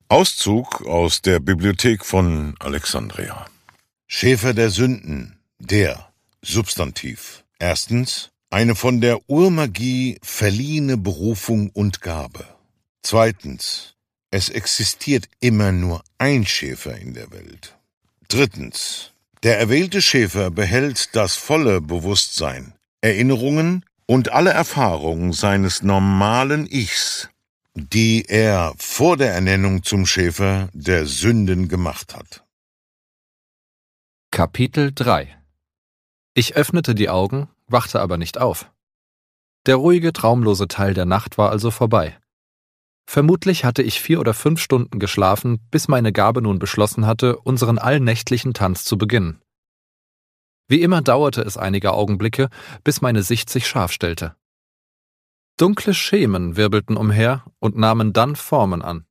Auszug aus der Bibliothek von Alexandria. Schäfer der Sünden, der Substantiv. Erstens, eine von der Urmagie verliehene Berufung und Gabe. Zweitens, es existiert immer nur ein Schäfer in der Welt. Drittens, der erwählte Schäfer behält das volle Bewusstsein, Erinnerungen und alle Erfahrungen seines normalen Ichs, die er vor der Ernennung zum Schäfer der Sünden gemacht hat. Kapitel 3. Ich öffnete die Augen, wachte aber nicht auf. Der ruhige, traumlose Teil der Nacht war also vorbei. Vermutlich hatte ich 4 oder 5 Stunden geschlafen, bis meine Gabe nun beschlossen hatte, unseren allnächtlichen Tanz zu beginnen. Wie immer dauerte es einige Augenblicke, bis meine Sicht sich scharf stellte. Dunkle Schemen wirbelten umher und nahmen dann Formen an.